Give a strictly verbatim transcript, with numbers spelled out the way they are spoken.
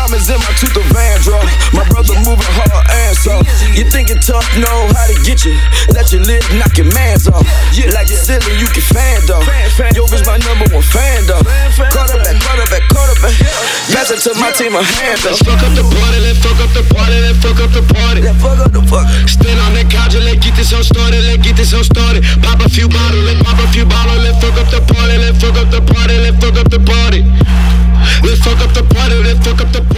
diamonds in my tooth of Vandross. My brother moving hard and so. You think it tough, know how to get you. Let your lid knock your mans off. Like the ceiling, you can fan though. Yo, bitch, my number one fan though. Quarterback, quarterback, quarterback. Pass it to my team, a hand though. Let's fuck up the party, let's fuck up the party, let's fuck up the party. Let's fuck up the fuck. Stand on that couch and let's get this all started, let's get this all started. Pop a few bottles, let's pop a few bottles, let's fuck up the party, let's fuck up the party, let's fuck up the party. Let's fuck up the party, let's fuck up the party.